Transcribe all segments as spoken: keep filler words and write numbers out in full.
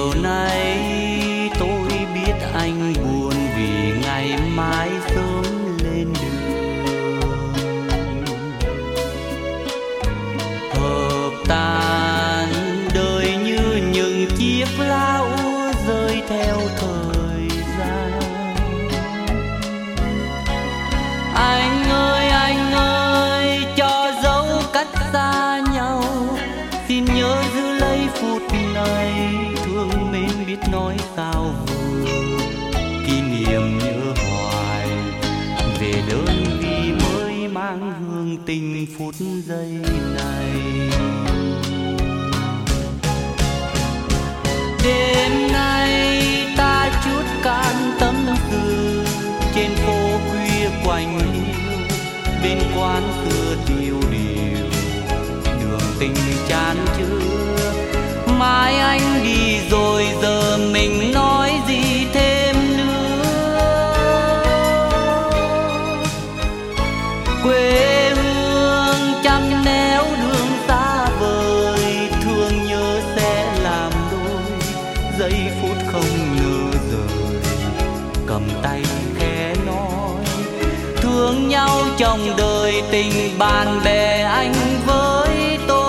chiều nay tôi biết anh buồn vì ngày mai sớm lên đường. Hợp tan đời như những chiếc lá úa rơi theo thời gian. Anh ơi anh ơi, cho dấu cách xa nhau, xin nhớ giữ lấy phút này, thương mến biết nói sao vừa, kỷ niệm nhớ hoài về đơn vị mới mang hương tình phút giây này. Đêm nay ta chút can tâm tư trên phố khuya quạnh hiu, bên quán xưa điều điều đường tình chan chứa. Mai anh đi rồi giờ mình nói gì thêm nữa. Quê hương trăm néo đường xa vời, thương nhớ sẽ làm đôi, giây phút không ngờ rời, cầm tay khẽ nói thương nhau trong đời tình bạn bè anh với tôi.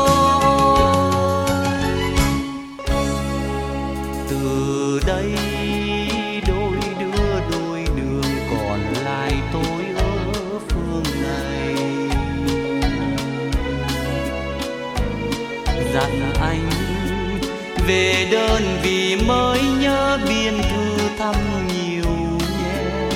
Từ đây đôi đứa đôi đường, còn lại tôi ở phương này. Dặn anh về đơn vị mới nhớ biên thư thăm nhiều nhé.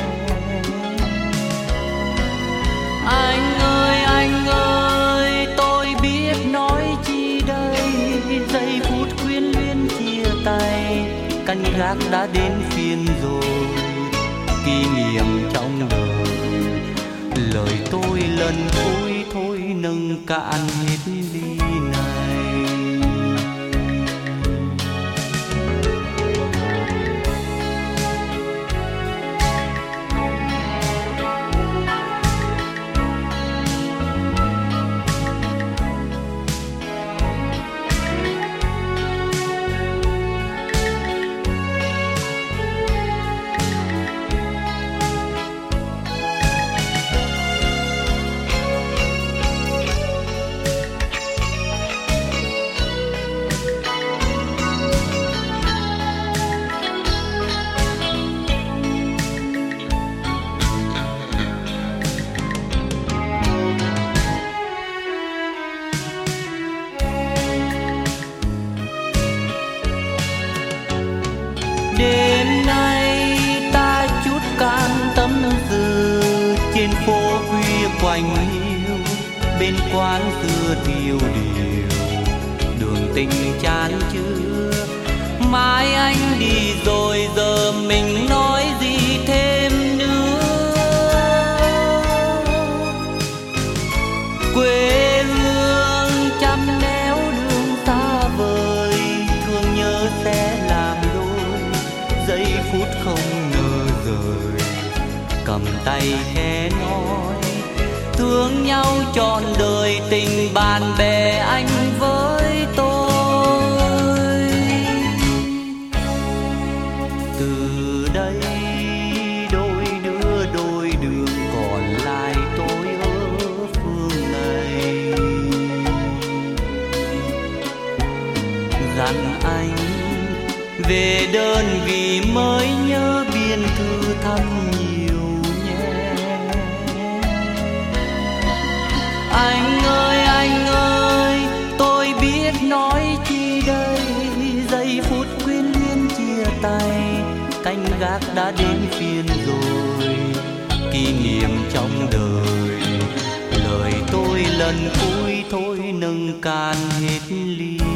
Anh ơi anh ơi, tôi biết nói chi đây, giây phút quyến luyến chia tay, canh gác đã đến phiên rồi, kỷ niệm trong đời. Lời tôi lần cuối thôi nâng cạn hết ly này. Đêm nay ta chút can tâm tư trên phố khuya quạnh hiu, bên quán xưa thiêu điều đường tình chan chứa. Mai anh đi rồi giờ mình nói gì thêm nữa. Quê hương trăm néo đường xa vời, thương nhớ sẽ làm đôi, giây phút không ngờ rời, cầm tay khẽ nói thương nhau trọn đời tình bạn bè anh với tôi. Từ đây đôi đứa đôi đường, còn lại tôi ở phương này. Dặn anh về đơn vị mới nhớ biên thư thăm nhiều nhé. Anh ơi anh ơi, tôi biết nói chi đây, giây phút quyến luyến chia tay, canh gác đã đến phiên rồi, kỷ niệm trong đời. Lời tôi lần cuối thôi nâng cạn hết ly.